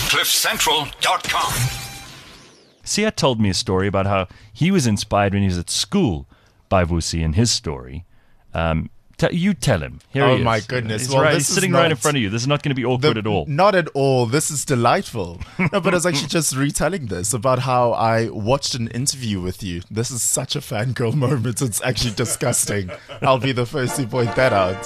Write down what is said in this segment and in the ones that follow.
CliffCentral.com. Sia told me a story about how he was inspired when he was at school by Vusi and his story. You tell him. Here he is. Oh my goodness. He's sitting right in front of you. This is not going to be awkward at all. Not at all. This is delightful. No, but I was actually just retelling this about how I watched an interview with you. This is such a fangirl moment. It's actually disgusting. I'll be the first to point that out.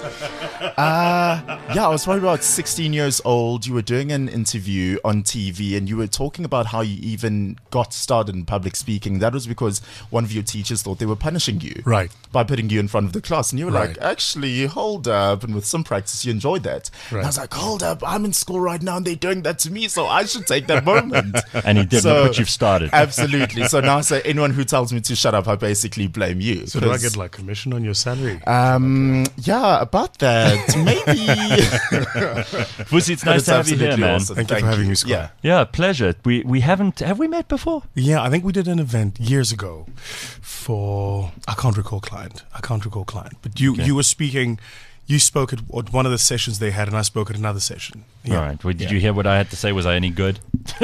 I was probably about 16 years old. You were doing an interview on TV and you were talking about how you even got started in public speaking. That was because one of your teachers thought they were punishing you. Right. By putting you in front of the class. And you were Right. like, actually, hold up. And with some practice, you enjoyed that. And I was like, hold up. I'm in school right now and they're doing that to me. So I should take that moment. And he did, So- but you've started. Absolutely. So now I say anyone who tells me to shut up, I basically blame you. So do I 'Cause, get like commission on your salary? yeah, about that. Maybe. Vusi, it's But nice to have you here, absolutely man. awesome. Thank you for having me, Scott. Yeah. Yeah, pleasure. We haven't, have we met before? Yeah, I think we did an event years ago for I can't recall client. But you were speaking. You spoke at one of the sessions they had, and I spoke at another session. Yeah. All right. Well, did you hear what I had to say? Was I any good?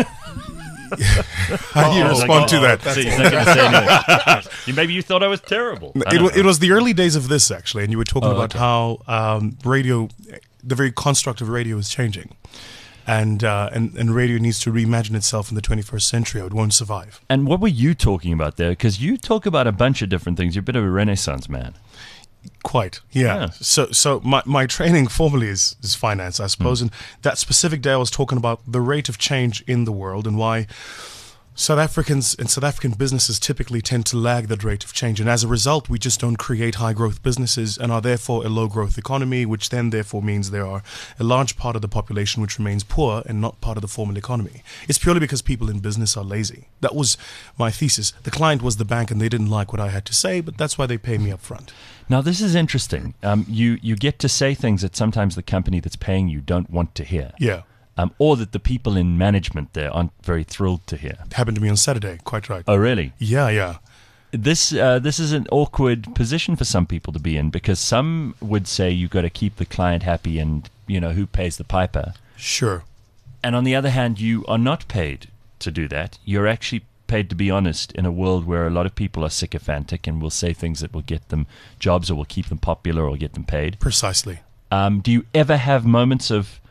How do you respond to that? So he's not going to say anything. Maybe you thought I was terrible. It was the early days of this actually, and you were talking about okay. how radio, the very construct of radio is changing, and radio needs to reimagine itself in the 21st century, or it won't survive. And what were you talking about there? Because you talk about a bunch of different things. You're a bit of a Renaissance man. Quite, yeah. Yeah. So my training formally is finance, I suppose. And that specific day I was talking about the rate of change in the world and why South Africans and South African businesses typically tend to lag that rate of change. And as a result, we just don't create high growth businesses and are therefore a low growth economy, which then therefore means there are a large part of the population which remains poor and not part of the formal economy. It's purely because people in business are lazy. That was my thesis. The client was the bank and they didn't like what I had to say, but that's why they pay me up front. Now, this is interesting. You get to say things that sometimes the company that's paying you don't want to hear. Yeah. Or that the people in management there aren't very thrilled to hear. It happened to me on Saturday, quite right. Oh, really? Yeah. This is an awkward position for some people to be in, because some would say you've got to keep the client happy and, who pays the piper. Sure. And on the other hand, you are not paid to do that. You're actually paid to be honest in a world where a lot of people are sycophantic and will say things that will get them jobs or will keep them popular or get them paid. Precisely. Do you ever have moments of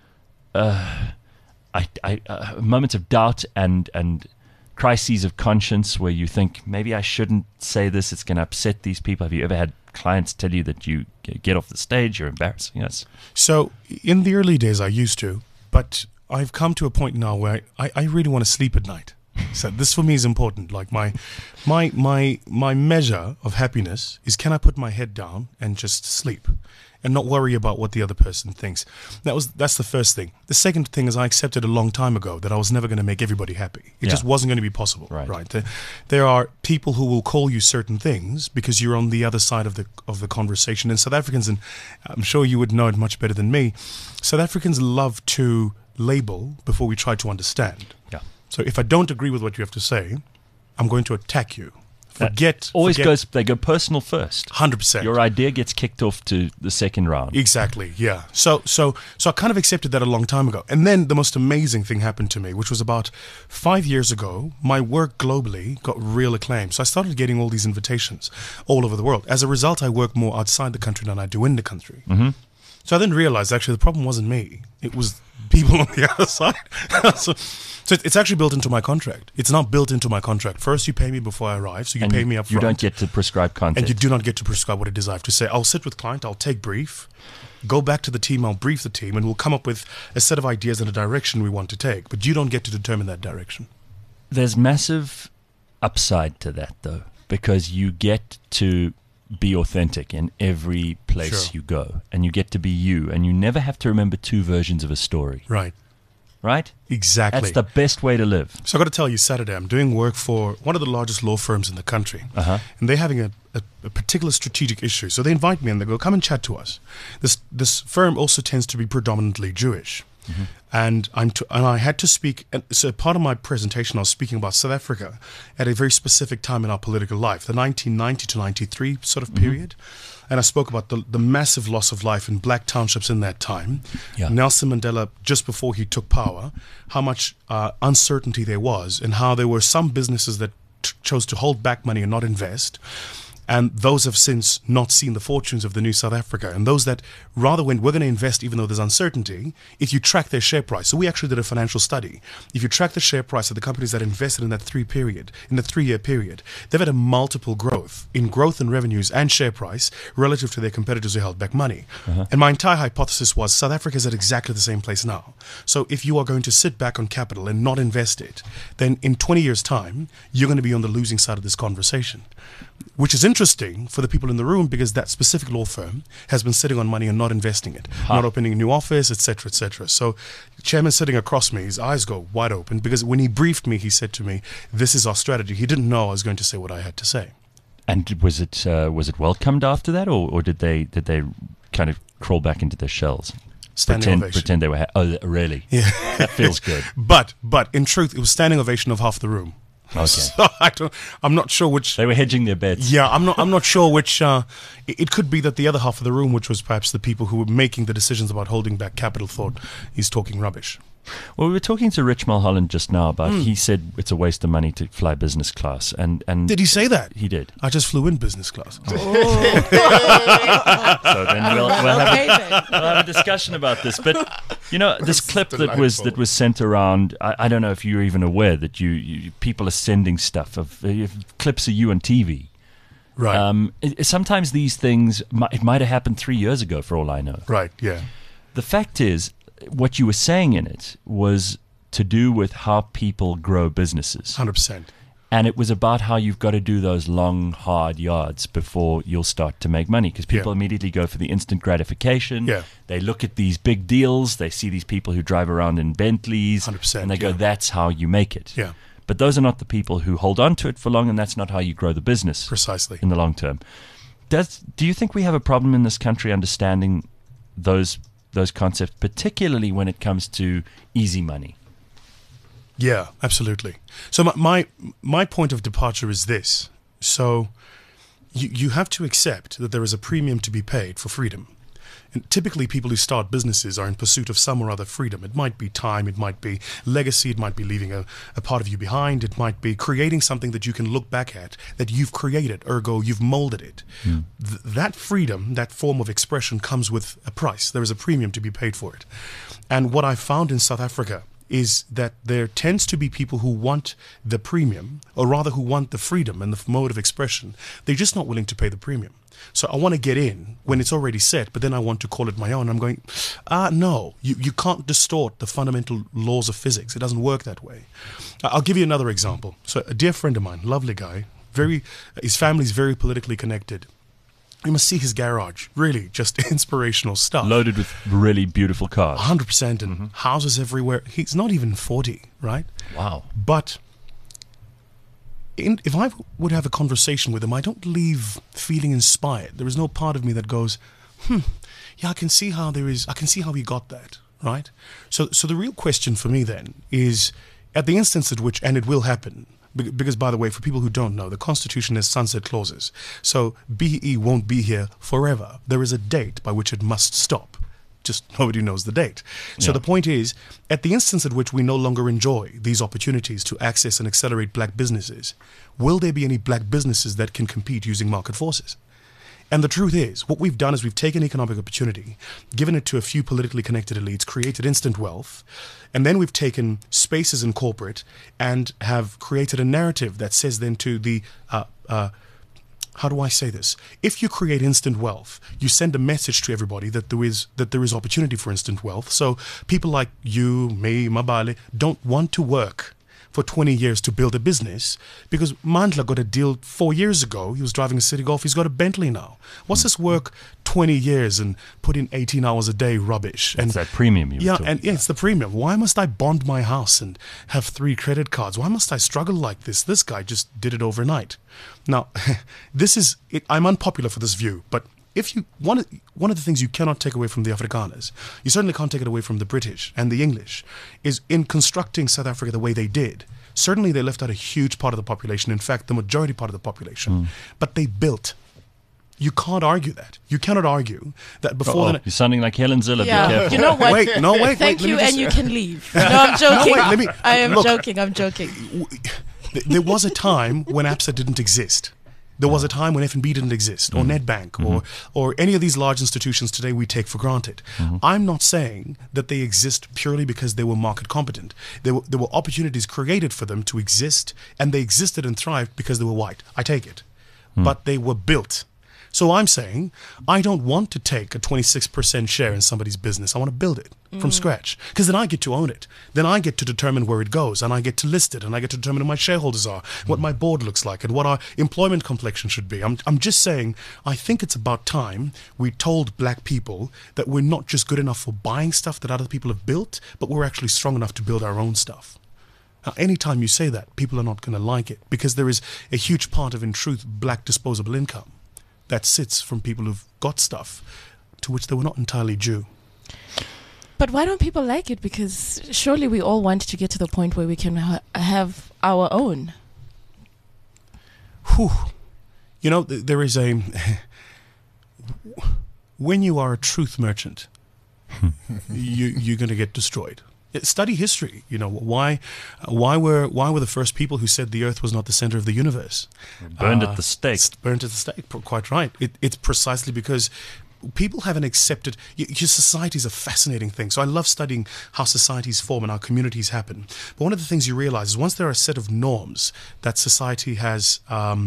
moments of doubt and crises of conscience where you think, maybe I shouldn't say this, it's going to upset these people? Have you ever had clients tell you that you get off the stage, you're embarrassing us? So in the early days I used to, but I've come to a point now where I really want to sleep at night. So this for me is important. Like my measure of happiness is, can I put my head down and just sleep and not worry about what the other person thinks? That's the first thing. The second thing is, I accepted a long time ago that I was never going to make everybody happy. It just wasn't going to be possible. Right. There are people who will call you certain things because you're on the other side of the conversation. And South Africans, and I'm sure you would know it much better than me, South Africans love to label before we try to understand. Yeah. So if I don't agree with what you have to say, I'm going to attack you. They go personal first. 100%. Your idea gets kicked off to the second round. Exactly, yeah. So I kind of accepted that a long time ago. And then the most amazing thing happened to me, which was about 5 years ago. My work globally got real acclaim. So I started getting all these invitations all over the world. As a result, I work more outside the country than I do in the country. Mm-hmm. So I then realized, actually, the problem wasn't me. It was people on the other side. So it's actually built into my contract. It's not built into my contract. First, you pay me before I arrive, so you pay me up front. You don't get to prescribe content. And you do not get to prescribe what it is I have to say. I'll sit with client, I'll take brief, go back to the team, I'll brief the team, and we'll come up with a set of ideas and a direction we want to take. But you don't get to determine that direction. There's massive upside to that, though, because you get to be authentic in every place you go, and you get to be you, and you never have to remember two versions of a story. Right. Right? Exactly. That's the best way to live. So I got to tell you, Saturday, I'm doing work for one of the largest law firms in the country. And they're having a particular strategic issue. So they invite me and they go, come and chat to us. This firm also tends to be predominantly Jewish. And and I had to speak. And so part of my presentation, I was speaking about South Africa at a very specific time in our political life, the 1990 to 93 sort of period. And I spoke about the massive loss of life in black townships in that time. Yeah. Nelson Mandela, just before he took power, how much uncertainty there was, and how there were some businesses that chose to hold back money and not invest. And those have since not seen the fortunes of the new South Africa. And those that rather went, we're going to invest even though there's uncertainty, if you track their share price. So we actually did a financial study. If you track the share price of the companies that invested in that 3-year period, they've had a multiple growth in revenues and share price relative to their competitors who held back money. And my entire hypothesis was South Africa is at exactly the same place now. So if you are going to sit back on capital and not invest it, then in 20 years' time, you're going to be on the losing side of this conversation. Which is interesting for the people in the room because that specific law firm has been sitting on money and not investing it, not opening a new office, etc., etc. So the chairman sitting across me, his eyes go wide open because when he briefed me, he said to me, "This is our strategy." He didn't know I was going to say what I had to say. And was it welcomed after that, or did they kind of crawl back into their shells? Standing ovation. Pretend they were. Oh, really? Yeah, that feels good. But in truth, it was standing ovation of half the room. Okay. So I'm not sure which. They were hedging their bets. Yeah, I'm not sure which. It could be that the other half of the room, which was perhaps the people who were making the decisions about holding back capital, thought he's talking rubbish. Well, we were talking to Rich Mulholland just now about. He said it's a waste of money to fly business class, and Did he say that? He did. I just flew in business class. So then we'll have a discussion about this. But this clip that was sent around. I don't know if you're even aware that you people are sending stuff of clips of you on TV. Right. Sometimes these things it might have happened 3 years ago, for all I know. Right. Yeah. The fact is, what you were saying in it was to do with how people grow businesses. 100%. And it was about how you've got to do those long, hard yards before you'll start to make money. Because people immediately go for the instant gratification. Yeah. They look at these big deals. They see these people who drive around in Bentleys. 100%, And they go, that's how you make it. Yeah. But those are not the people who hold on to it for long, and that's not how you grow the business. Precisely. In the long term. Do you think we have a problem in this country understanding those concepts, particularly when it comes to easy money? Yeah, absolutely. So my point of departure is this. So you have to accept that there is a premium to be paid for freedom. And typically people who start businesses are in pursuit of some or other freedom. It might be time, it might be legacy, it might be leaving a part of you behind, it might be creating something that you can look back at, that you've created, ergo you've molded it. That freedom, that form of expression comes with a price. There is a premium to be paid for it. And what I found in South Africa is that there tends to be people who want the premium, or rather who want the freedom and the mode of expression. They're just not willing to pay the premium. So I want to get in when it's already set, but then I want to call it my own. I'm going, no, you can't distort the fundamental laws of physics. It doesn't work that way. I'll give you another example. So a dear friend of mine, lovely guy, his family's very politically connected. You must see his garage. Really, just inspirational stuff. Loaded with really beautiful cars. 100%, and houses everywhere. He's not even 40, right? Wow. But if I would have a conversation with him, I don't leave feeling inspired. There is no part of me that goes, yeah, I can see how he got that, right? So the real question for me then is, at the instance at which, and it will happen, because, by the way, for people who don't know, the Constitution has sunset clauses. So BEE won't be here forever. There is a date by which it must stop. Just nobody knows the date. So the point is, at the instance at which we no longer enjoy these opportunities to access and accelerate black businesses, will there be any black businesses that can compete using market forces? And the truth is, what we've done is we've taken economic opportunity, given it to a few politically connected elites, created instant wealth, and then we've taken spaces in corporate and have created a narrative that says then to the, how do I say this? If you create instant wealth, you send a message to everybody that there is opportunity for instant wealth. So people like you, me, Mabale, don't want to work for 20 years to build a business, because Mandla got a deal 4 years ago. He was driving a City Golf. He's got a Bentley now. What's this work 20 years and put in 18 hours a day rubbish? It's that premium you were talking about. It's the premium. Why must I bond my house and have 3 credit cards? Why must I struggle like this? This guy just did it overnight. Now, this is, I'm unpopular for this view, but if you one of the things you cannot take away from the Afrikaners, you certainly can't take it away from the British and the English, is in constructing South Africa the way they did. Certainly, they left out a huge part of the population. In fact, the majority part of the population. But they built. You can't argue that. You cannot argue that before. You're sounding like Helen Ziller. Yeah. Be careful. You know what? Wait. Thank you, let me and just- you can leave. No, I'm joking. No, wait, I am joking. I'm joking. There was a time when ABSA didn't exist. There was a time when FNB didn't exist, or Nedbank, or any of these large institutions today we take for granted. I'm not saying that they exist purely because they were market competent. There were opportunities created for them to exist, and they existed and thrived because they were white. I take it. But they were built. So I'm saying I don't want to take a 26% share in somebody's business. I want to build it from scratch, because then I get to own it. Then I get to determine where it goes, and I get to list it, and I get to determine who my shareholders are, what my board looks like, and what our employment complexion should be. I'm just saying I think it's about time we told black people that we're not just good enough for buying stuff that other people have built, but we're actually strong enough to build our own stuff. Now, anytime you say that, people are not going to like it, because there is a huge part of, in truth, black disposable income that sits from people who've got stuff to which they were not entirely due. But why don't people like it? Because surely we all want to get to the point where we can have our own. Whew. You know, there is a... when you are a truth merchant, you're going to get destroyed. Study history. You know, why were the first people who said the Earth was not the center of the universe Burned at the stake. Burned at the stake. Quite right. It's precisely because people haven't accepted. Society is a fascinating thing. So I love studying how societies form and how communities happen. But one of the things you realize is once there are a set of norms that society has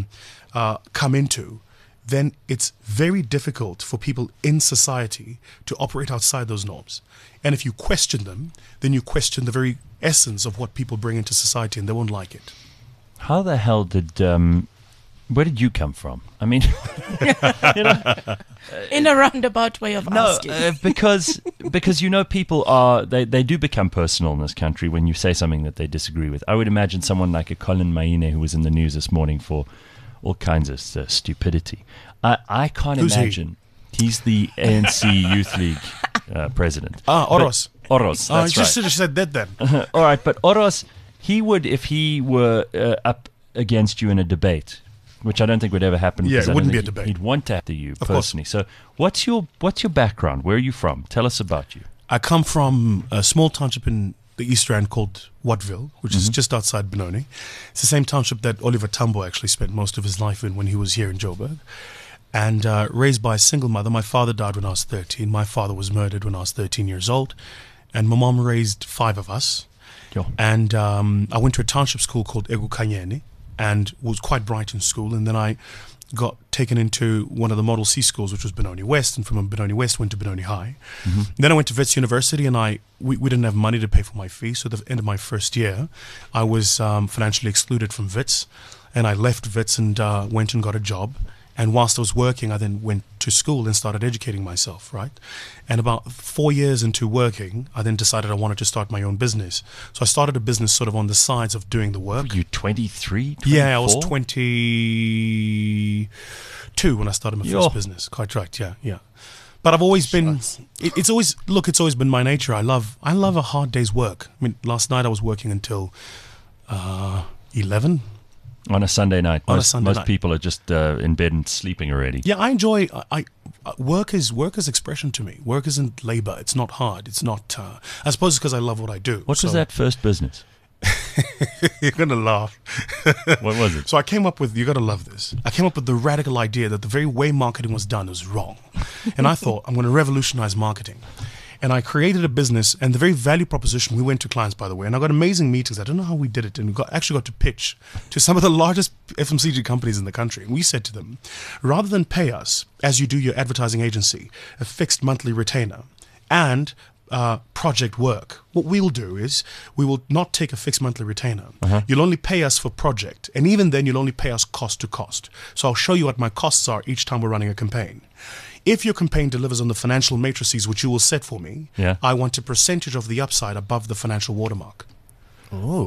come into, then it's very difficult for people in society to operate outside those norms. And if you question them, then you question the very essence of what people bring into society, and they won't like it. How the hell did... where did you come from? I mean... you know, In a roundabout way of asking. because you know, people are... They do become personal in this country when you say something that they disagree with. I would imagine someone like a Colin Maine, who was in the news this morning for all kinds of stupidity. I can't imagine... He's the ANC Youth League president. Oros. Oros, that's just right. said that then. All right, but Oros, he would, if he were up against you in a debate, which I don't think would ever happen. Yeah, because it I don't wouldn't be think a debate. He'd want to after you Of personally. So what's your background? Where are you from? Tell us about you. I come from a small township in the East Rand called Wattville, which is just outside Benoni. It's the same township that Oliver Tambo actually spent most of his life in when he was here in Joburg. And raised by a single mother. My father died when I was 13. My father was murdered when I was 13 years old. And my mom raised 5 of us. Yo. And I went to a township school called Egukanyeni and was quite bright in school. And then I got taken into one of the Model C schools, which was Benoni West. And from Benoni West, went to Benoni High. Then I went to Wits University, and we didn't have money to pay for my fee. So at the end of my first year, I was financially excluded from Wits. And I left Wits and went and got a job. And whilst I was working, I then went to school and started educating myself, right? And about 4 years into working, I then decided I wanted to start my own business. So I started a business sort of on the sides of doing the work. Were you 23? 24? Yeah, I was 22 when I started my first business. Quite right, yeah. But I've always been, it's always been my nature. I love a hard day's work. I mean, last night I was working until 11. On a Sunday night. On a Sunday most night. people are just in bed and sleeping already. Yeah, I enjoy. Work is expression to me. Work isn't labor. It's not hard. It's not. I suppose it's because I love what I do. What was that first business? You're gonna laugh. What was it? So I came up with. You're gonna love this. I came up with the radical idea that the very way marketing was done was wrong, and I thought I'm going to revolutionize marketing. And I created a business, and the very value proposition, we went to clients, by the way, and I got amazing meetings. I don't know how we did it, and we actually got to pitch to some of the largest FMCG companies in the country. And we said to them, rather than pay us, as you do your advertising agency, a fixed monthly retainer and project work, what we'll do is we will not take a fixed monthly retainer. You'll only pay us for project, and even then you'll only pay us cost to cost. So I'll show you what my costs are each time we're running a campaign. If your campaign delivers on the financial matrices which you will set for me, I want a percentage of the upside above the financial watermark. Oh.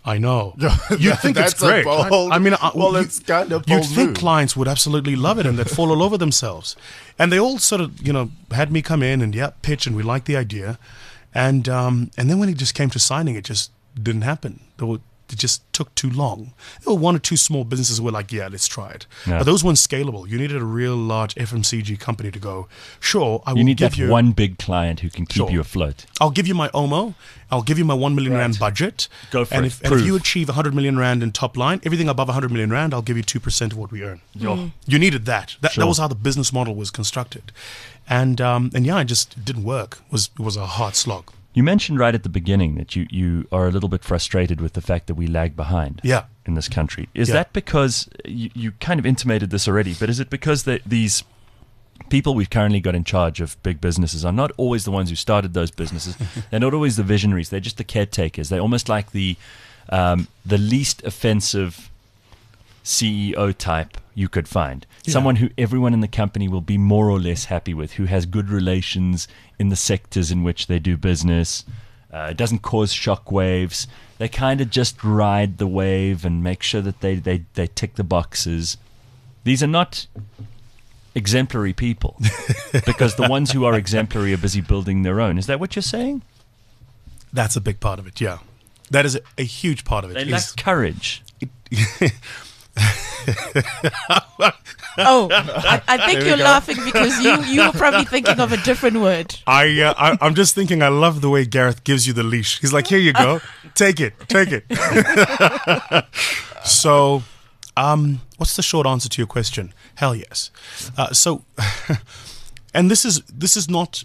I know. You'd think it's That's a great. bold- I mean, well, it's kind of you'd bold think move. clients would absolutely love it and they'd fall all over themselves. And they all sort of, had me come in and pitch, and we liked the idea. And then when it just came to signing, it just didn't happen. It just took too long. There were one or two small businesses who were like, yeah, let's try it. Yeah. But those weren't scalable. You needed a real large FMCG company to go, sure, I will You need give that you one big client who can keep Sure. you afloat. I'll give you my OMO. I'll give you my 1 million rand budget. Go for and it. If, and Prove. if you achieve 100 million rand in top line, everything above 100 million rand, I'll give you 2% of what we earn. You needed that. That Sure. was how the business model was constructed. And yeah, it just didn't work. It was a hard slog. You mentioned right at the beginning that you are a little bit frustrated with the fact that we lag behind Yeah. in this country. Is Yeah. that because, you kind of intimated this already, but is it because these people we've currently got in charge of big businesses are not always the ones who started those businesses? They're not always the visionaries. They're just the caretakers. They're almost like the least offensive CEO type you could find. Yeah. Someone who everyone in the company will be more or less happy with, who has good relations in the sectors in which they do business, doesn't cause shock waves. They kind of just ride the wave and make sure that they tick the boxes. These are not exemplary people, because the ones who are exemplary are busy building their own. Is that what you're saying? That's a big part of it, yeah. That is a huge part of it. They lack courage. Oh, I think you're laughing because you were probably thinking of a different word. I'm just thinking, I love the way Gareth gives you the leash. He's like, here you go. Take it. So, what's the short answer to your question? Hell yes. And this is not,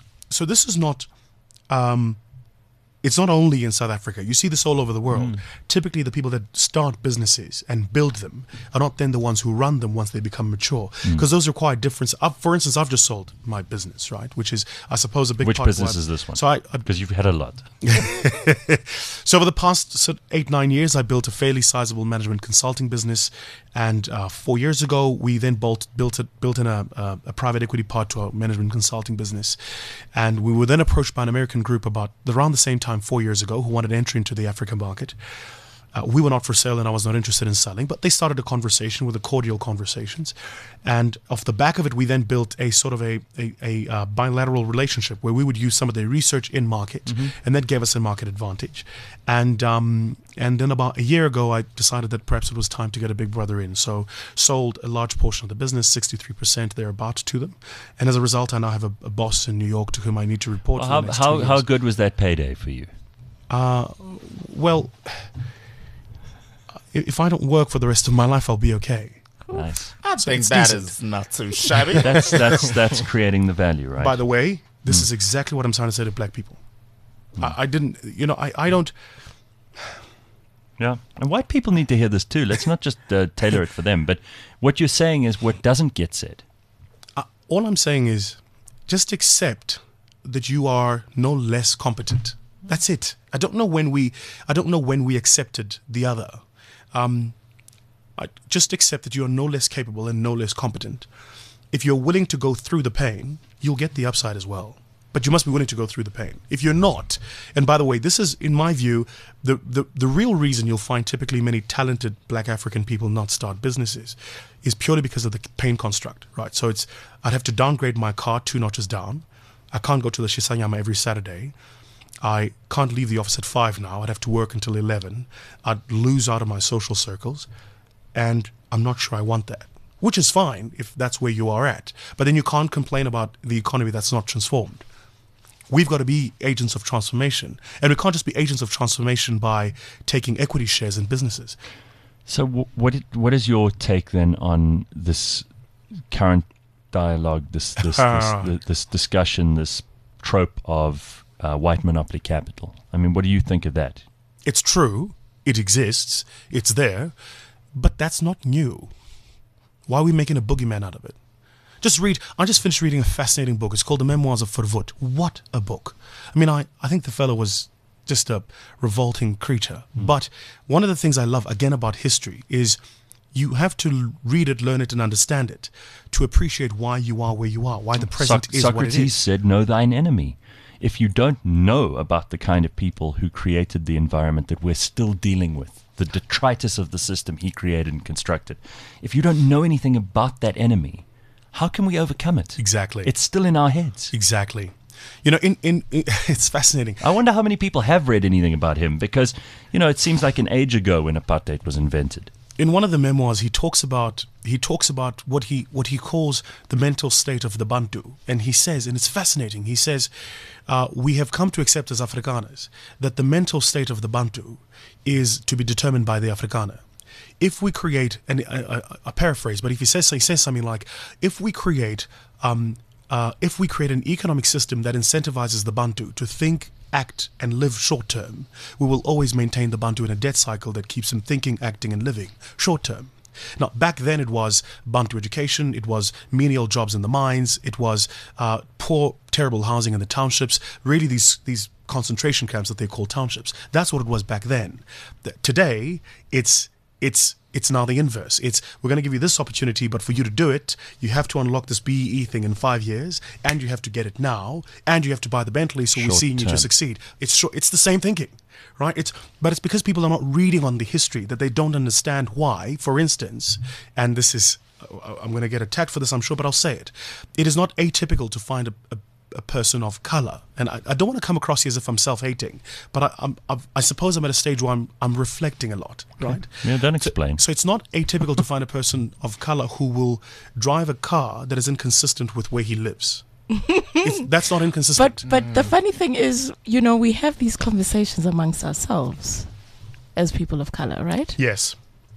it's not only in South Africa. You see this all over the world. Typically, the people that start businesses and build them are not then the ones who run them once they become mature, because those require difference. For instance, I've just sold my business, right? Which is, I suppose, a big Which part business of why- is this one? So Because you've had a lot. so over the past 8-9 years, I built a fairly sizable management consulting business, and 4 years ago, we then built in a private equity part to our management consulting business, and we were then approached by an American group around the same time 4 years ago who wanted entry into the African market. We were not for sale, and I was not interested in selling, but they started a conversation with the cordial conversations, and off the back of it, we then built a sort of a bilateral relationship where we would use some of their research in market, and that gave us a market advantage. And then about a year ago, I decided that perhaps it was time to get a big brother in, so sold a large portion of the business, 63% thereabouts to them, and as a result, I now have a boss in New York to whom I need to report. for the next 2 years. How good was that payday for you? Well, if I don't work for the rest of my life, I'll be okay. Nice. I think it's that decent. is not too shabby. That's creating the value, right? By the way, this is exactly what I'm trying to say to black people. I don't. Yeah, and white people need to hear this too. Let's not just tailor it for them. But what you're saying is what doesn't get said. All I'm saying is, just accept that you are no less competent. That's it. I don't know when we accepted the other. Just accept that you are no less capable and no less competent. If you're willing to go through the pain, you'll get the upside as well. But you must be willing to go through the pain. If you're not, and by the way, this is, in my view, the real reason you'll find typically many talented black African people not start businesses is purely because of the pain construct, right? So I'd have to downgrade my car 2 notches down. I can't go to the Shisanyama every Saturday. I can't leave the office at 5 now. I'd have to work until 11. I'd lose out of my social circles. And I'm not sure I want that, which is fine if that's where you are at. But then you can't complain about the economy that's not transformed. We've got to be agents of transformation. And we can't just be agents of transformation by taking equity shares in businesses. So what is your take then on this current dialogue, this discussion, this trope of white monopoly capital? I mean, what do you think of that? It's true. It exists. It's there. But that's not new. Why are we making a boogeyman out of it? I just finished reading a fascinating book. It's called The Memoirs of Verwoerd. What a book. I mean, I think the fellow was just a revolting creature. But one of the things I love, again, about history is you have to read it, learn it, and understand it to appreciate why you are where you are, why the present is what it Socrates is. said, know thine enemy. if you don't know about the kind of people who created the environment that we're still dealing with, the detritus of the system he created and constructed, if you don't know anything about that enemy, how can we overcome it? Exactly. It's still in our heads. Exactly. You know, it's fascinating. I wonder how many people have read anything about him, because, you know, it seems like an age ago when apartheid was invented. In one of the memoirs, he talks about what he calls the mental state of the Bantu, and he says, and it's fascinating. He says, we have come to accept as Afrikaners that the mental state of the Bantu is to be determined by the Afrikaner. If we create, and a paraphrase, but if he says something like, if we create an economic system that incentivizes the Bantu to think, act, and live short term, we will always maintain the Bantu in a debt cycle that keeps him thinking, acting, and living short term. Now, back then it was Bantu education, it was menial jobs in the mines, it was poor, terrible housing in the townships, really these concentration camps that they call townships. That's what it was back then. Today, it's now the inverse. It's, we're going to give you this opportunity, but for you to do it, you have to unlock this BEE thing in 5 years, and you have to get it now, and you have to buy the Bentley, so we're seeing you to succeed. It's the same thinking, right? But it's because people are not reading on the history that they don't understand why. For instance, and this is, I'm going to get attacked for this, I'm sure, but I'll say it. It is not atypical to find a person of color, and I don't want to come across here as if I'm self-hating, but I suppose I'm at a stage where I'm reflecting a lot, right? Yeah, don't explain. So it's not atypical to find a person of color who will drive a car that is inconsistent with where he lives. That's not inconsistent. But the funny thing is, you know, we have these conversations amongst ourselves as people of color, right? Yes.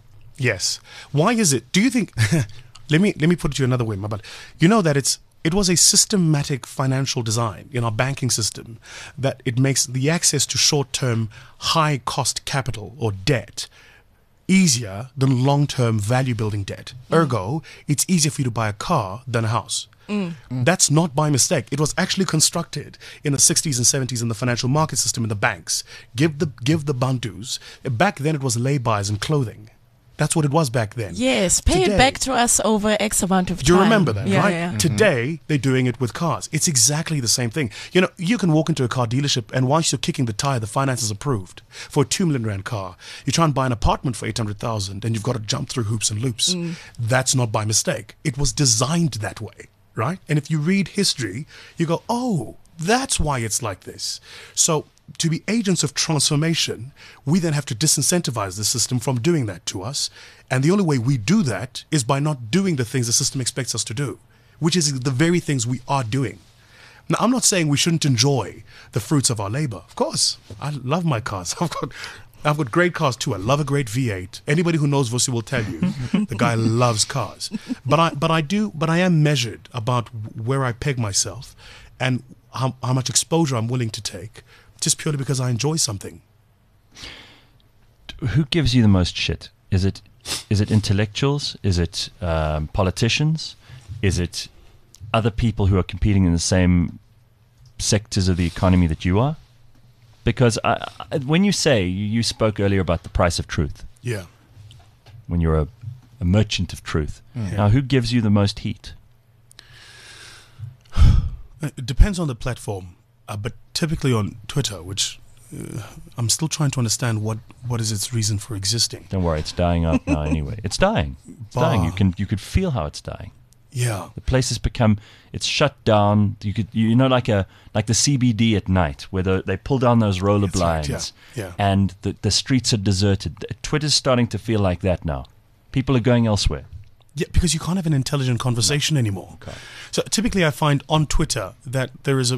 Why is it? Do you think? let me put it to you another way, but you know that it was a systematic financial design in our banking system that it makes the access to short-term, high-cost capital or debt easier than long-term value-building debt. Ergo, it's easier for you to buy a car than a house. That's not by mistake. It was actually constructed in the 60s and 70s in the financial market system in the banks. Give the Bantus. Back then it was lay-bys and clothing. That's what it was back then. Yes, pay it back to us over X amount of time. Do you remember that, right? Yeah. Today, they're doing it with cars. It's exactly the same thing. You know, you can walk into a car dealership, and whilst you're kicking the tire, the finance is approved for a 2 million rand car. You try and buy an apartment for 800,000, and you've got to jump through hoops and loops. That's not by mistake. It was designed that way, right? And if you read history, you go, oh, that's why it's like this. So, to be agents of transformation, we then have to disincentivize the system from doing that to us. And the only way we do that is by not doing the things the system expects us to do, which is the very things we are doing. Now, I'm not saying we shouldn't enjoy the fruits of our labor. Of course, I love my cars. I've got great cars too. I love a great V8. Anybody who knows Vusi will tell you the guy loves cars. But I am measured about where I peg myself and how much exposure I'm willing to take, just purely because I enjoy something. Who gives you the most shit? Is it intellectuals? Is it politicians? Is it other people who are competing in the same sectors of the economy that you are? Because when you say, you spoke earlier about the price of truth. Yeah. When you're a merchant of truth. Now, who gives you the most heat? It depends on the platform. But typically on Twitter, which I'm still trying to understand what is its reason for existing. Don't worry, it's dying out now anyway. It's dying. It's dying. You could feel how it's dying. Yeah. The place has become, it's shut down. You know, like the CBD at night, where they pull down those roller blinds, right, yeah. And the streets are deserted. Twitter's starting to feel like that now. People are going elsewhere. Yeah, because you can't have an intelligent conversation anymore. Okay. So typically I find on Twitter that there is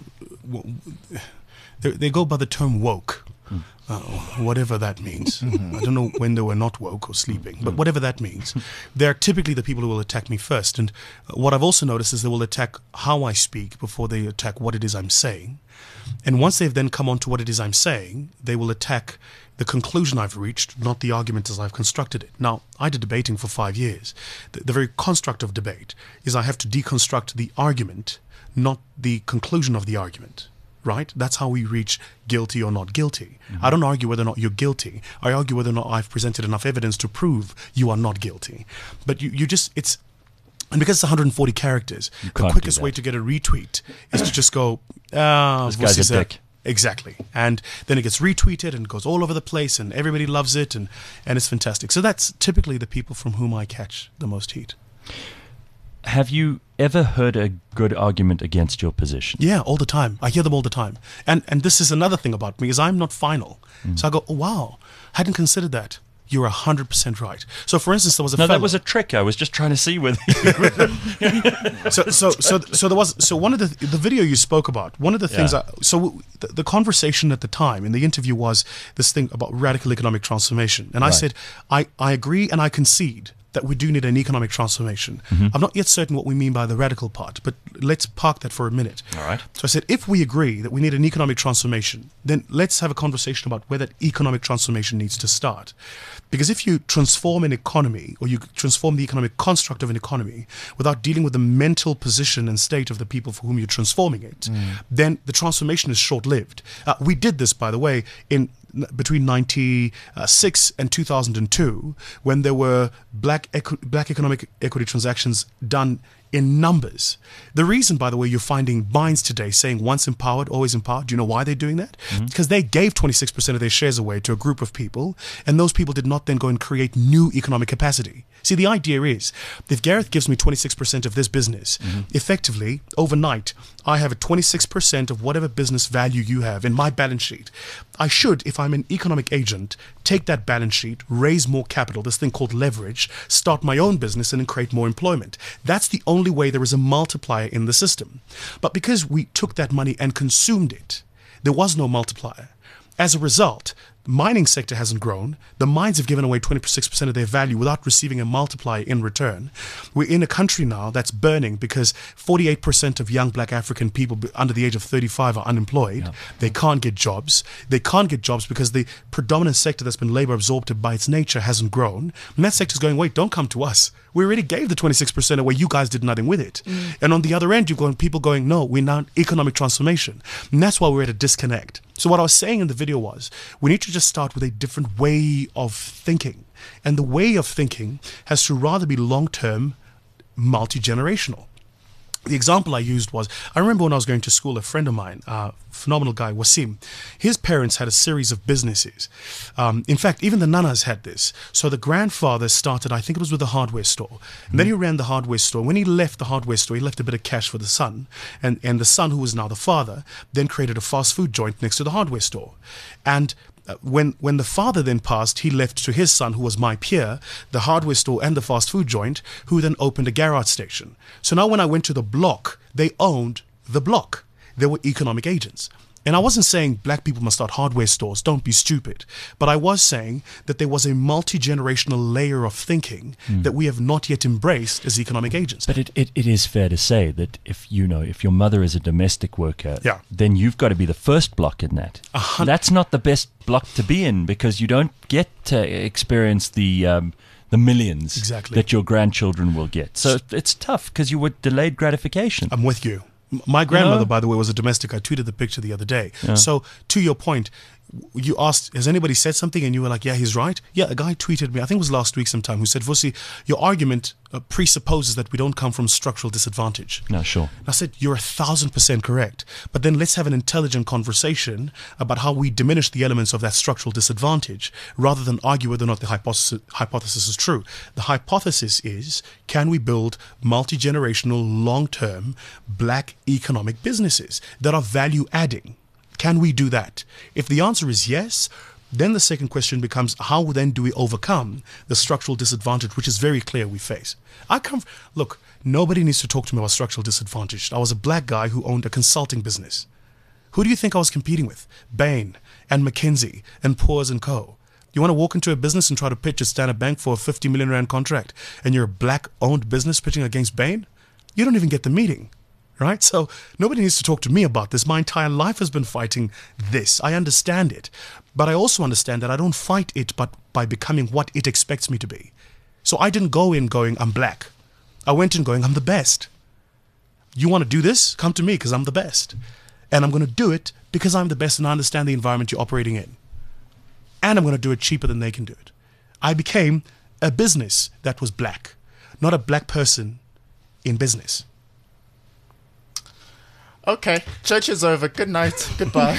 they go by the term woke, whatever that means. I don't know when they were not woke or sleeping, but whatever that means. They're typically the people who will attack me first. And what I've also noticed is they will attack how I speak before they attack what it is I'm saying. And once they've then come on to what it is I'm saying, they will attack the conclusion I've reached, not the argument as I've constructed it. Now, I did debating for 5 years. The very construct of debate is I have to deconstruct the argument, not the conclusion of the argument, right? That's how we reach guilty or not guilty. I don't argue whether or not you're guilty. I argue whether or not I've presented enough evidence to prove you are not guilty. But you just, And because it's 140 characters, the can't quickest do way that. to get a retweet is to just go, This guy's a dick. Exactly. And then it gets retweeted and goes all over the place and everybody loves it and it's fantastic. So that's typically the people from whom I catch the most heat. Have you ever heard a good argument against your position? Yeah, all the time. I hear them all the time. And this is another thing about me is I'm not final. So I go, oh, wow, hadn't considered that. You're 100% right. So, for instance, there was a No, fellow. that was a trick. I was just trying to see whether So there was one of the video you spoke about. One of the things. Yeah. The conversation at the time in the interview was this thing about radical economic transformation, and I Right. said I agree and I concede that we do need an economic transformation. I'm not yet certain what we mean by the radical part, but let's park that for a minute. All right. So I said, if we agree that we need an economic transformation, then let's have a conversation about where that economic transformation needs to start. Because if you transform an economy or you transform the economic construct of an economy without dealing with the mental position and state of the people for whom you're transforming it, then the transformation is short-lived. We did this, by the way, in between 96 and 2002, when there were black economic equity transactions done in numbers. The reason, by the way, you're finding minds today saying once empowered, always empowered. Do you know why they're doing that? Because they gave 26% of their shares away to a group of people, and those people did not then go and create new economic capacity. See, the idea is, if Gareth gives me 26% of this business, effectively, overnight, I have a 26% of whatever business value you have in my balance sheet. I should, if I'm an economic agent, take that balance sheet, raise more capital, this thing called leverage, start my own business and then create more employment. That's the only way there is a multiplier in the system. But because we took that money and consumed it, there was no multiplier. As a result, the mining sector hasn't grown. The mines have given away 26% of their value without receiving a multiplier in return. We're in a country now that's burning because 48% of young black African people under the age of 35 are unemployed. They can't get jobs. They can't get jobs because the predominant sector that's been labor absorbed by its nature hasn't grown. And that sector's going, wait, don't come to us. We already gave the 26% away. You guys did nothing with it. And on the other end, you've got people going, no, we're now economic transformation. And that's why we're at a disconnect. So what I was saying in the video was, we need to just start with a different way of thinking. And the way of thinking has to rather be long-term, multi-generational. The example I used was, I remember when I was going to school, a friend of mine, phenomenal guy, Wasim, his parents had a series of businesses. In fact, even the nanas had this. So the grandfather started, I think it was with a hardware store. And then he ran the hardware store. When he left the hardware store, he left a bit of cash for the son. And the son, who was now the father, then created a fast food joint next to the hardware store. And when the father then passed, he left to his son, who was my peer, the hardware store and the fast food joint, who then opened a garage station. So now when I went to the block, they owned the block. They were economic agents. And I wasn't saying black people must start hardware stores, don't be stupid. But I was saying that there was a multi-generational layer of thinking that we have not yet embraced as economic agents. But it is fair to say that if your mother is a domestic worker, Yeah. then you've got to be the first block in that. That's not the best block to be in because you don't get to experience the millions Exactly. that your grandchildren will get. So it's tough because you were delayed gratification. I'm with you. My grandmother, by the way, was a domestic. I tweeted the picture the other day. So, to your point, you asked, has anybody said something? And you were like, yeah, he's right. Yeah, a guy tweeted me, I think it was last week sometime, who said, Vusi, your argument presupposes that we don't come from structural disadvantage. No, sure. And I said, you're 1,000% correct. But then let's have an intelligent conversation about how we diminish the elements of that structural disadvantage rather than argue whether or not the hypothesis is true. The hypothesis is, can we build multi-generational, long-term black economic businesses that are value-adding? Can we do that? If the answer is yes, then the second question becomes, how then do we overcome the structural disadvantage, which is very clear we face? Look, nobody needs to talk to me about structural disadvantage. I was a black guy who owned a consulting business. Who do you think I was competing with? Bain and McKinsey and Poors & Co. You want to walk into a business and try to pitch a Standard Bank for a 50 million rand contract, and you're a black-owned business pitching against Bain? You don't even get the meeting. Right? So nobody needs to talk to me about this. My entire life has been fighting this. I understand it. But I also understand that I don't fight it but by becoming what it expects me to be. So I didn't go in going, I'm black. I went in going, I'm the best. You want to do this? Come to me because I'm the best. And I'm going to do it because I'm the best and I understand the environment you're operating in. And I'm going to do it cheaper than they can do it. I became a business that was black, not a black person in business. Okay, church is over. Good night. Goodbye.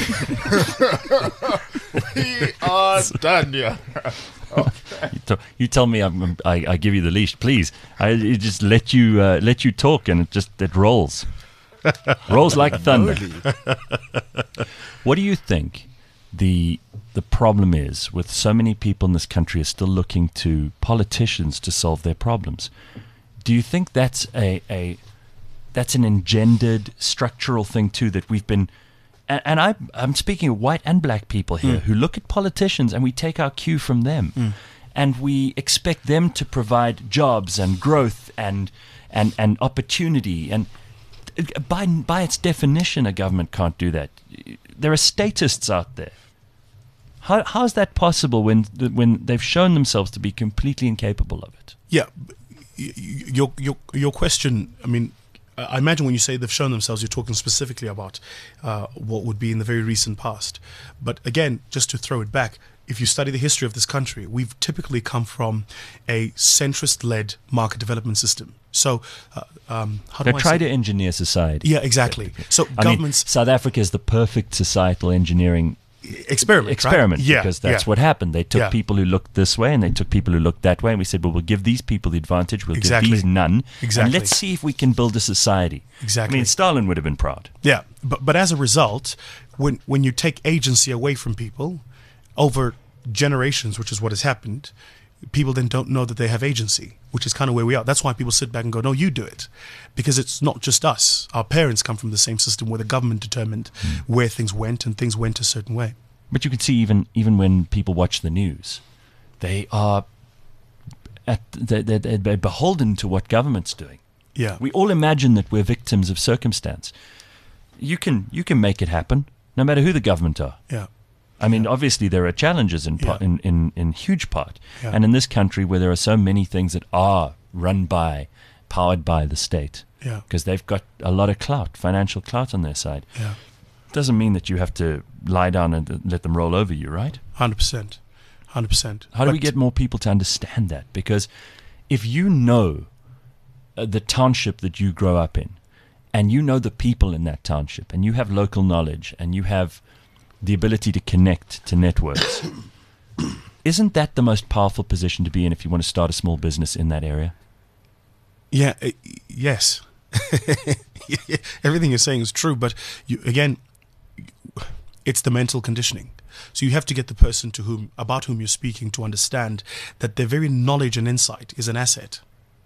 We are done. Yeah. You tell me I give you the leash, please. I just let you talk, and it rolls, rolls like thunder. What do you think the problem is with so many people in this country are still looking to politicians to solve their problems? Do you think that's that's an engendered structural thing too, that we've been, and I'm speaking of white and black people here who look at politicians and we take our cue from them, and we expect them to provide jobs and growth and opportunity, and by its definition, a government can't do that. There are statists out there. How is that possible when they've shown themselves to be completely incapable of it? Yeah, your question, I mean, I imagine when you say they've shown themselves, you're talking specifically about what would be in the very recent past. But again, just to throw it back, if you study the history of this country, we've typically come from a centrist-led market development system. So, they try to engineer society. Yeah, exactly. So governments. South Africa is the perfect societal engineering experiment, right? Yeah, because that's what happened. They took people who looked this way and they took people who looked that way, and we said, well, we'll give these people the advantage, we'll give these none, and let's see if we can build a society. Exactly. I mean, Stalin would have been proud. Yeah, but as a result, when you take agency away from people over generations, which is what has happened, people then don't know that they have agency, which is kind of where we are. That's why people sit back and go, no, you do it. Because it's not just us. Our parents come from the same system where the government determined where things went, and things went a certain way. But you can see even when people watch the news, they are they're beholden to what government's doing. Yeah. We all imagine that we're victims of circumstance. You can make it happen, no matter who the government are. Yeah. I mean, obviously there are challenges in huge part. Yeah. And in this country where there are so many things that are powered by the state, because they've got a lot of clout, financial clout on their side. Yeah. Doesn't mean that you have to lie down and let them roll over you, right? 100%. How do we get more people to understand that? Because if you know the township that you grow up in, and you know the people in that township, and you have local knowledge, and you have the ability to connect to networks, isn't that the most powerful position to be in if you want to start a small business in that area? Yeah, yes. Everything you're saying is true, but it's the mental conditioning. So you have to get the person about whom you're speaking to understand that their very knowledge and insight is an asset.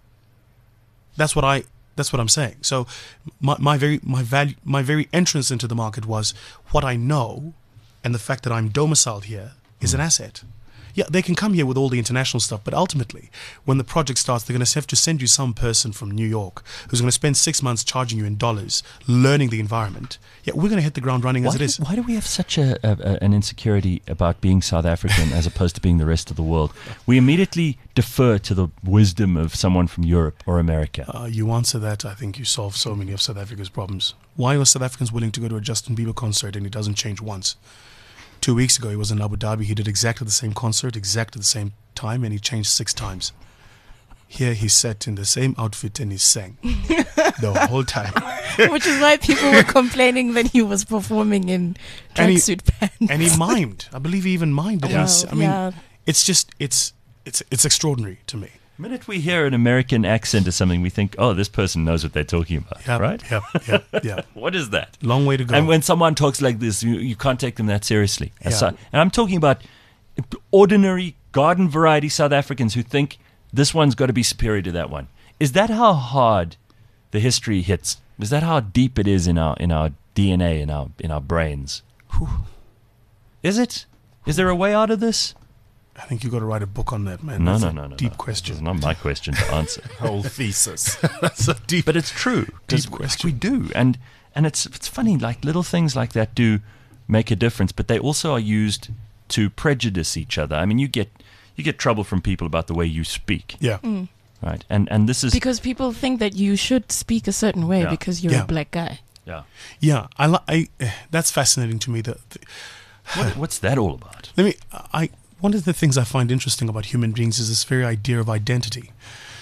That's what I'm saying. So my very entrance into the market was what I know, and the fact that I'm domiciled here is an asset. Yeah, they can come here with all the international stuff, but ultimately, when the project starts, they're going to have to send you some person from New York who's going to spend 6 months charging you in dollars, learning the environment. Yeah, we're going to hit the ground running as it is. Why do we have such an insecurity about being South African as opposed to being the rest of the world? We immediately defer to the wisdom of someone from Europe or America. You answer that, I think you solve so many of South Africa's problems. Why are South Africans willing to go to a Justin Bieber concert and it doesn't change once? 2 weeks ago, he was in Abu Dhabi. He did exactly the same concert, exactly the same time, and he changed 6 times. Here he sat in the same outfit and he sang the whole time. Which is why people were complaining that he was performing in tracksuit pants. And he mimed. I believe he even mimed it. It's just, it's extraordinary to me. The minute we hear an American accent or something, we think, oh, this person knows what they're talking about, right? Yeah. What is that? Long way to go. And when someone talks like this, you can't take them that seriously. And I'm talking about ordinary garden variety South Africans who think this one's got to be superior to that one. Is that how hard the history hits? Is that how deep it is in our DNA, in our brains? Whew. Is it? Is there a way out of this? I think you got to write a book on that, man. No. Deep question. It's not my question to answer. Whole thesis. That's a deep. But it's true. Deep question. We do, and it's funny. Like little things like that do make a difference, but they also are used to prejudice each other. I mean, you get trouble from people about the way you speak. Yeah. Right. And this is because people think that you should speak a certain way because you're a black guy. Yeah. Yeah. That's fascinating to me. What's that all about? One of the things I find interesting about human beings is this very idea of identity.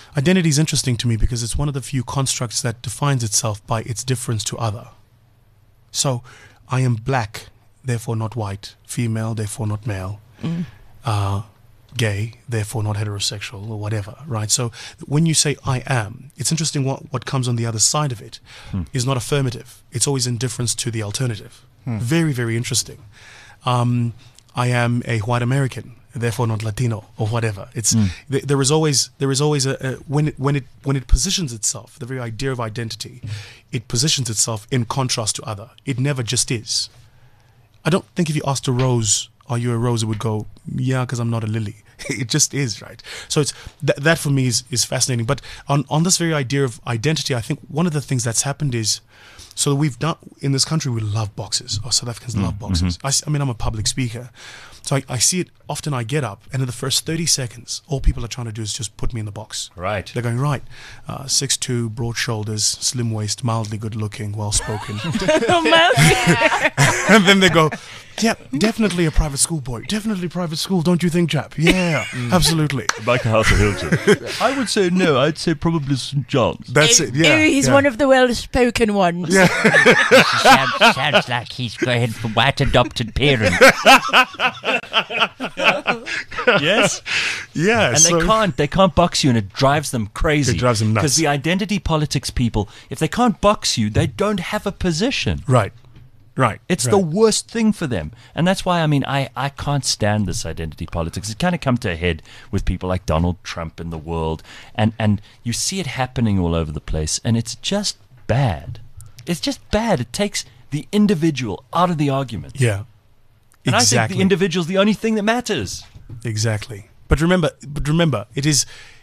Identity is interesting to me because it's one of the few constructs that defines itself by its difference to other. So, I am black, therefore not white. Female, therefore not male. Gay, therefore not heterosexual, or whatever, right? So, when you say I am, it's interesting what comes on the other side of it is not affirmative. It's always in difference to the alternative. Very, very interesting. I am a white American, therefore not Latino or whatever. It's there is always a when it positions itself, the very idea of identity, it positions itself in contrast to other. It never just is. I don't think if you asked a rose, "Are you a rose?" it would go, "Yeah, because I'm not a lily." It just is, right? So it's that for me is fascinating. But on this very idea of identity, I think one of the things that's happened is, so we've done in this country, we love boxes. Or South Africans love boxes. I mean, I'm a public speaker, so I see it often. I get up, and in the first 30 seconds, all people are trying to do is just put me in the box. Right. They're going, right, 6'2", broad shoulders, slim waist, mildly good looking, well spoken. And then they go, yeah, definitely a private school boy. Definitely private school, don't you think, chap? Yeah, absolutely. Like a House of Hilton. I would say no. I'd say probably St. John's. That's it, yeah. He's one of the well-spoken ones. Yeah. Sounds like he's going for white adopted parents. Yes. Yeah. And they can't box you, and it drives them crazy. It drives them nuts. Because the identity politics people, if they can't box you, they don't have a position. Right. It's the worst thing for them. And that's why, I mean, I can't stand this identity politics. It's kind of come to a head with people like Donald Trump in the world. And you see it happening all over the place. And it's just bad. It's just bad. It takes the individual out of the argument. Yeah. And I think the individual's the only thing that matters. Exactly. But remember, it is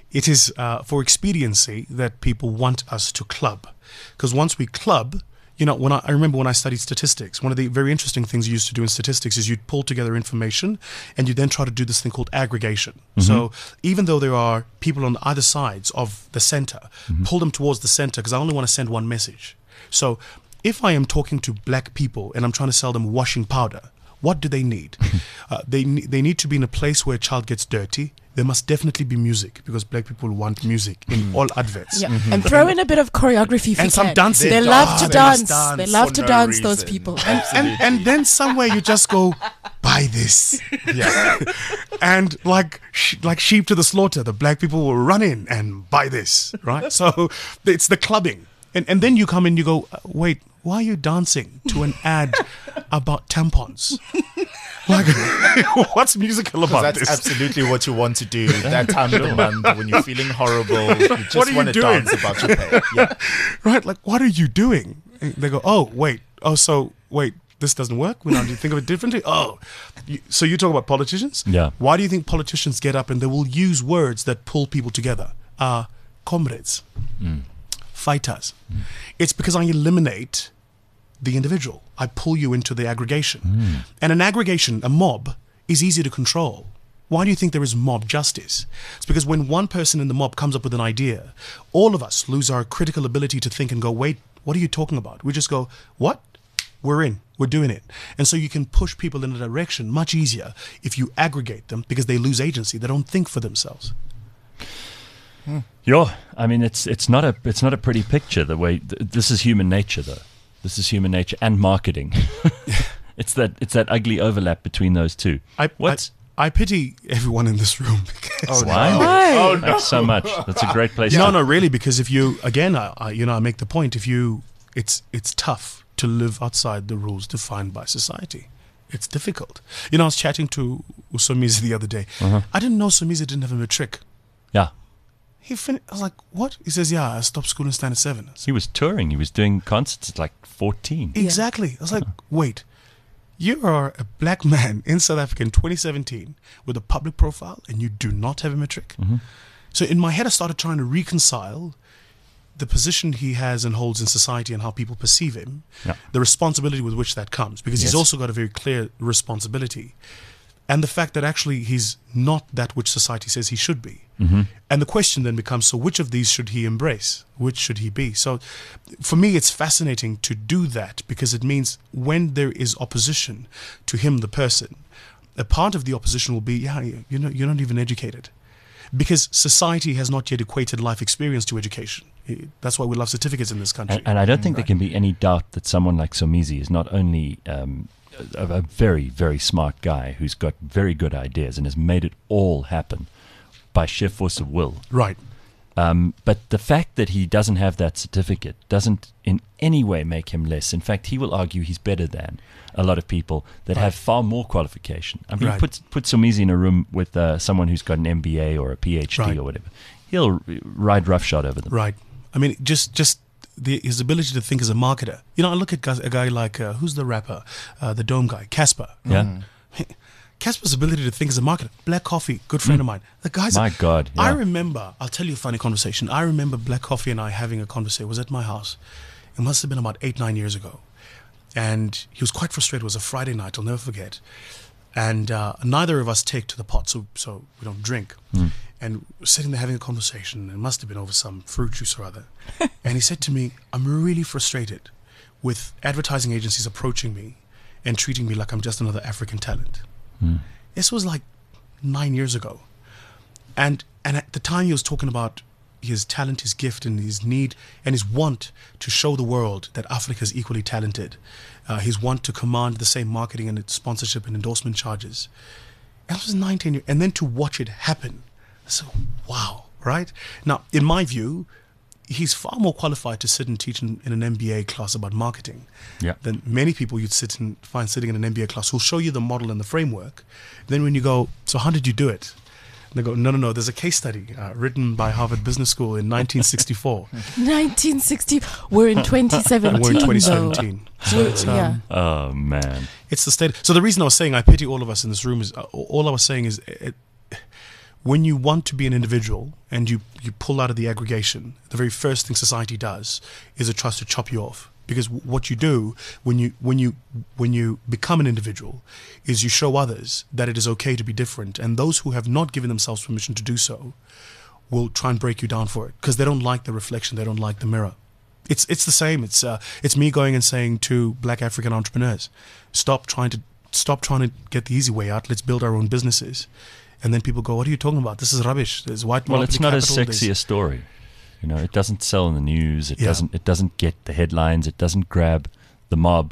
for expediency that people want us to club. Because once we club, you know, I remember when I studied statistics, one of the very interesting things you used to do in statistics is you'd pull together information and you then try to do this thing called aggregation. So even though there are people on either sides of the center, pull them towards the center because I only want to send one message. So if I am talking to black people and I'm trying to sell them washing powder, what do they need? They need to be in a place where a child gets dirty. There must definitely be music because black people want music in all adverts. Yeah. And throw in a bit of choreography if And you some can. dancing. They love to They dance. must dance They love for to no dance, those reason. people. And then somewhere you just go, buy this. Yeah. And like sheep to the slaughter, the black people will run in and buy this, right? So it's the clubbing. And then you come in, you go, wait, why are you dancing to an ad about tampons? Like, what's musical about That's this? absolutely what you want to do that time of the month when you're feeling horrible. You What just are you want to doing? dance about your pay. Yeah. Right? Like, what are you doing? And they go, oh, wait. Oh, so, wait, this doesn't work? We don't think of it differently? Oh. So you talk about politicians? Yeah. Why do you think politicians get up and they will use words that pull people together? Comrades. Fighters. It's because I eliminate the individual. I pull you into the aggregation. And an aggregation, a mob, is easy to control. Why do you think there is mob justice? It's because when one person in the mob comes up with an idea, all of us lose our critical ability to think and go, wait, what are you talking about? We just go, what? We're in. We're doing it. And so you can push people in a direction much easier if you aggregate them because they lose agency. They don't think for themselves. Yeah, I mean, it's not a pretty picture. The way this is human nature, though. This is human nature and marketing. It's that ugly overlap between those two. I pity everyone in this room. Because Why? Why? Oh, no. Thanks so much. That's a great place. No, to no, really, because if you, again, I make the point, it's tough to live outside the rules defined by society. It's difficult. I was chatting to Somizi the other day. I didn't know Somizi didn't have a matric. Yeah, I was like, what? He says, yeah, I stopped school in standard 7. he was touring. He was doing concerts at like 14. Exactly. I was like, wait, you are a black man in South Africa in 2017 with a public profile and you do not have a matric? So in my head, I started trying to reconcile the position he has and holds in society and how people perceive him, the responsibility with which that comes, because he's also got a very clear responsibility, and the fact that actually he's not that which society says he should be. And the question then becomes, so which of these should he embrace? Which should he be? So for me, it's fascinating to do that because it means when there is opposition to him, the person, a part of the opposition will be, you're not even educated. because society has not yet equated life experience to education. That's why we love certificates in this country. And I don't think there can be any doubt that someone like Somizi is not only a very, very smart guy who's got very good ideas and has made it all happen by sheer force of will. Right. But the fact that he doesn't have that certificate doesn't in any way make him less. In fact, he will argue he's better than a lot of people that have far more qualification. I mean, put Somizi in a room with someone who's got an MBA or a PhD or whatever. He'll ride roughshod over them. Right. I mean, just his ability to think as a marketer. You know, I look at a guy like, who's the rapper? The Dome guy, Casper. Yeah. Casper's ability to think as a marketer. Black Coffee, good friend of mine. The guy's... My God. Yeah. I remember, I'll tell you a funny conversation. I remember Black Coffee and I having a conversation. It was at my house. It must have been about 8-9 years ago. And he was quite frustrated. It was a Friday night, I'll never forget. And neither of us take to the pot, so we don't drink. And we're sitting there having a conversation. It must have been over some fruit juice or other. And he said to me, I'm really frustrated with advertising agencies approaching me and treating me like I'm just another African talent. This was like 9 years ago. And at the time he was talking about his talent, his gift, and his need and his want to show the world that Africa is equally talented. His want to command the same marketing and sponsorship and endorsement charges. And this was 19 years. And then to watch it happen. So, wow, right? Now, in my view, he's far more qualified to sit and teach in an MBA class about marketing than many people you'd find sitting in an MBA class who'll show you the model and the framework. Then when you go, so how did you do it? And they go, no, there's a case study written by Harvard Business School in 1964. 1960. We're in 2017. We're in 2017. So it's, oh, man. It's the state. So the reason I was saying I pity all of us in this room is, all I was saying is, when you want to be an individual and you pull out of the aggregation, the very first thing society does is it tries to chop you off. Because what you do when you become an individual is you show others that it is okay to be different, and those who have not given themselves permission to do so will try and break you down for it because they don't like the reflection, they don't like the mirror. It's the same. It's me going and saying to Black African entrepreneurs, stop trying to get the easy way out. Let's build our own businesses. And then people go, what are you talking about? This is rubbish. There's white. Well, it's not as sexy a story. You know, it doesn't sell in the news. It doesn't get the headlines. It doesn't grab the mob.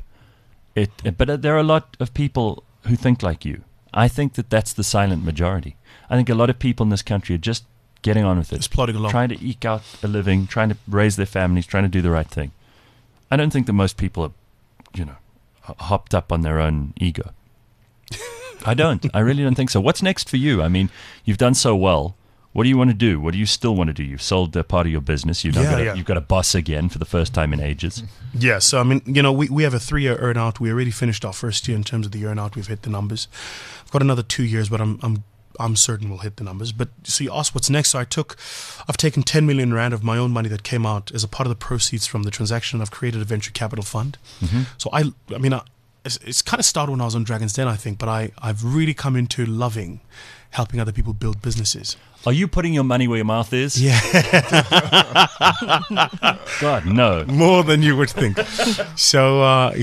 But there are a lot of people who think like you. I think that's the silent majority. I think a lot of people in this country are just getting on with it. Just plodding along. Trying to eke out a living, trying to raise their families, trying to do the right thing. I don't think that most people are, hopped up on their own ego. I don't. I really don't think so. What's next for you? I mean, you've done so well. What do you want to do? What do you still want to do? You've sold part of your business. You've got a boss again for the first time in ages. Yeah. So, I mean, we have a 3-year earn-out. We already finished our first year in terms of the earn-out. We've hit the numbers. I've got another 2 years, but I'm certain we'll hit the numbers. But so you asked what's next. So I've taken 10 million rand of my own money that came out as a part of the proceeds from the transaction. I've created a venture capital fund. So it's kind of started when I was on Dragon's Den, I think, but I've really come into loving helping other people build businesses. Are you putting your money where your mouth is? Yeah. God, no. More than you would think. So,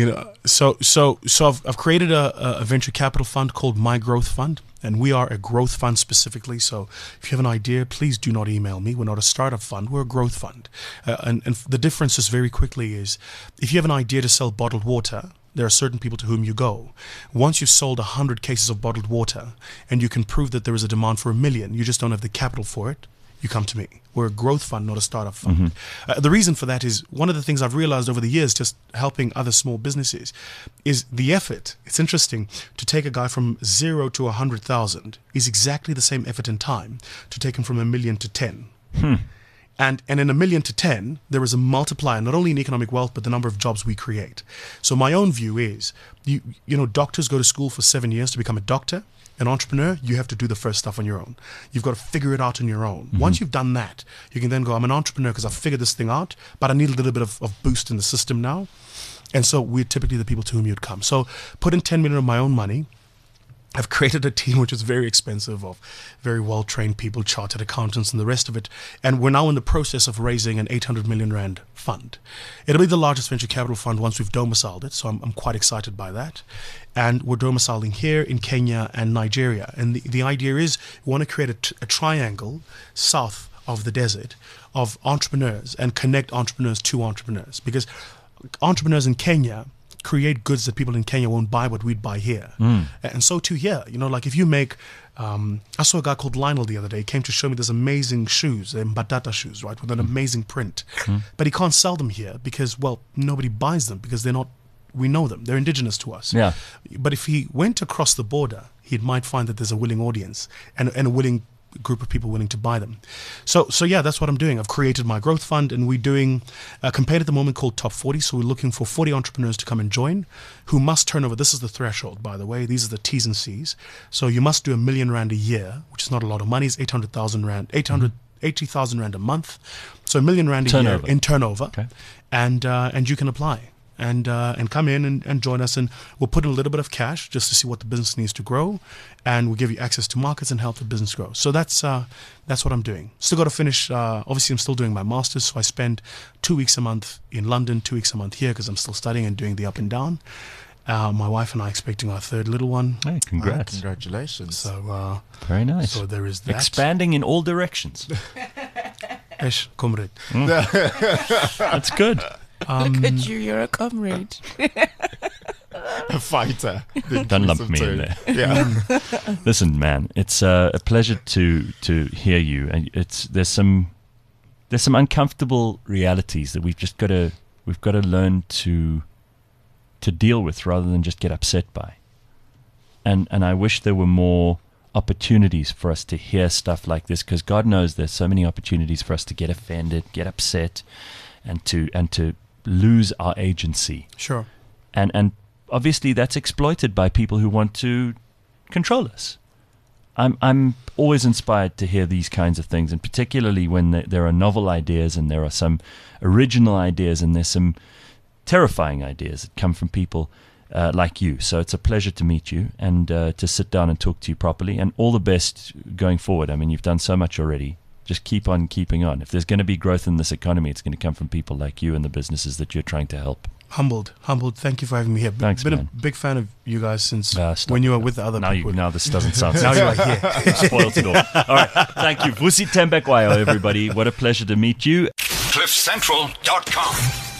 I've created a venture capital fund called My Growth Fund, and we are a growth fund specifically. So if you have an idea, please do not email me. We're not a startup fund. We're a growth fund. And the difference just very quickly is if you have an idea to sell bottled water, there are certain people to whom you go. Once you've sold 100 cases of bottled water and you can prove that there is a demand for 1 million, you just don't have the capital for it, you come to me. We're a growth fund, not a startup fund. The reason for that is one of the things I've realized over the years, just helping other small businesses, is the effort. It's interesting to take a guy from 0 to 100,000 is exactly the same effort and time to take him from 1 million to 10. And in 1 million to 10, there is a multiplier, not only in economic wealth, but the number of jobs we create. So my own view is, doctors go to school for 7 years to become a doctor. An entrepreneur, you have to do the first stuff on your own. You've got to figure it out on your own. Once you've done that, you can then go, I'm an entrepreneur because I've figured this thing out, but I need a little bit of boost in the system now. And so we're typically the people to whom you'd come. So put in 10 million of my own money. I've created a team which is very expensive, of very well-trained people, chartered accountants and the rest of it. And we're now in the process of raising an 800 million rand fund. It'll be the largest venture capital fund once we've domiciled it. So I'm quite excited by that. And we're domiciling here in Kenya and Nigeria. And the idea is we want to create a triangle south of the desert of entrepreneurs and connect entrepreneurs to entrepreneurs. Because entrepreneurs in Kenya create goods that people in Kenya won't buy, but we'd buy here. And so too here. You know, like if you make, I saw a guy called Lionel the other day. He came to show me these amazing shoes, Mbatata shoes, right, with an amazing print. But he can't sell them here because, well, nobody buys them because they're not, we know them. They're indigenous to us. Yeah. But if he went across the border, he might find that there's a willing audience and a willing group of people willing to buy them. So yeah, that's what I'm doing. I've created my growth fund, and we're doing a campaign at the moment called Top 40. So we're looking for 40 entrepreneurs to come and join who must turn over. This is the threshold, by the way. These are the T's and C's. So you must do R1 million a year, which is not a lot of money. It's 880,000 rand a month. So R1 million a year in turnover. Okay. And you can apply. And come in and join us, and we'll put in a little bit of cash just to see what the business needs to grow, and we'll give you access to markets and help the business grow. So that's what I'm doing. Still got to finish. Obviously, I'm still doing my master's, so I spend 2 weeks a month in London, 2 weeks a month here because I'm still studying and doing the up and down. My wife and I are expecting our third little one. Hey, congrats! Congratulations. So very nice. So there is that. Expanding in all directions. Esh, comrade. That's good. Look at you, you're a comrade. A fighter. Don't lump me in there. Yeah. Listen, man, it's a pleasure to hear you. And there's some uncomfortable realities that we've got to learn to deal with rather than just get upset by. And I wish there were more opportunities for us to hear stuff like this, because God knows there's so many opportunities for us to get offended, get upset, and to lose our agency. Sure. And obviously that's exploited by people who want to control us. I'm always inspired to hear these kinds of things, and particularly when there are novel ideas and there are some original ideas and there's some terrifying ideas that come from people like you. So it's a pleasure to meet you and to sit down and talk to you properly, and all the best going forward. I mean, you've done so much already. Just keep on keeping on. If there's going to be growth in this economy, it's going to come from people like you and the businesses that you're trying to help. Humbled. Thank you for having me here. Thanks, Been man. a big fan of you guys since when you were with the other people. Now this doesn't sound Now so you're like, yeah. spoiled it all. All right. Thank you. Vusi Tembekwayo, everybody. What a pleasure to meet you. CliffCentral.com